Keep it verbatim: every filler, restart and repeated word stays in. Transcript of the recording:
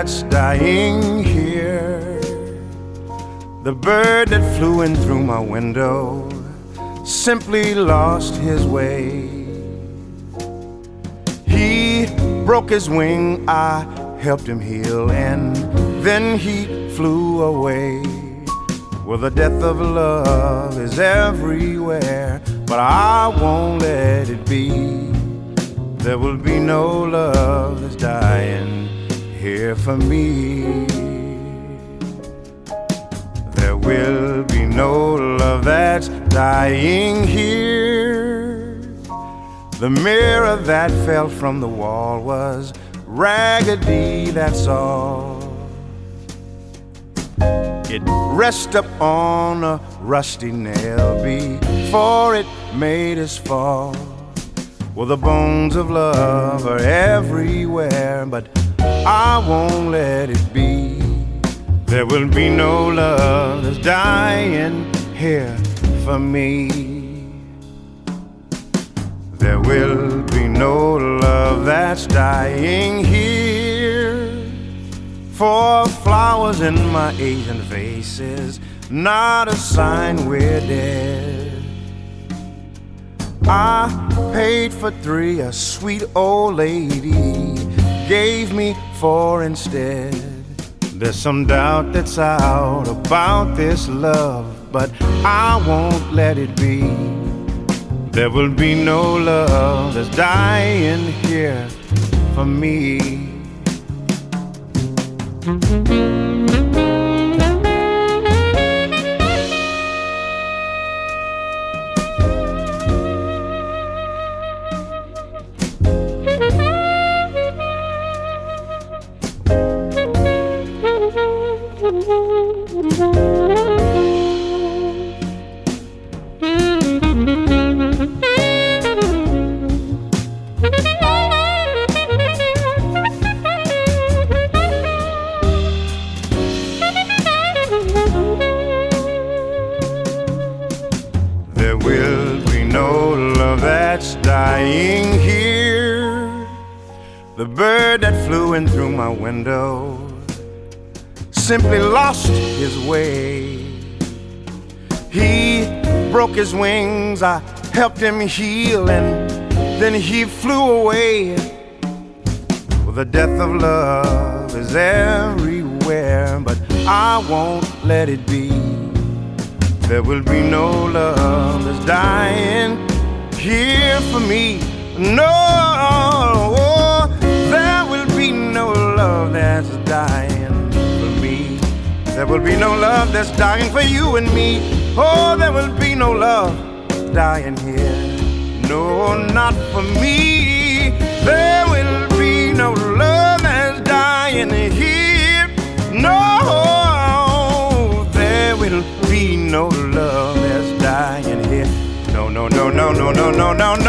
that's dying here. The bird that flew in through my window simply lost his way. He broke his wing, I helped him heal, and then he flew away. Well, the death of love is everywhere, but I won't let it be. There will be no love that's dying here for me. There will be no love that's dying here. The mirror that fell from the wall was raggedy, that's all. It rested up on a rusty nail before it made us fall. Well, the bones of love are everywhere, but I won't let it be. There will be no love that's dying here for me. There will be no love that's dying here. For flowers in my Asian faces, not a sign we're dead. I paid for three, a sweet old lady gave me four instead. There's some doubt that's out about this love, but I won't let it be. There will be no love that's dying here for me. There will be no love that's dying here. The bird that flew in through my window simply lost his way. He broke his wings, I helped him heal, and then he flew away. Well, the death of love is everywhere, but I won't let it be. There will be no love that's dying here for me. No, there will be no love that's dying for me. There will be no love that's dying for you and me. Oh, there will be no love dying here. No, not for me. There will be no love that's dying here. No, there will be no love that's dying here. No, no, no, no, no, no, no, no, no.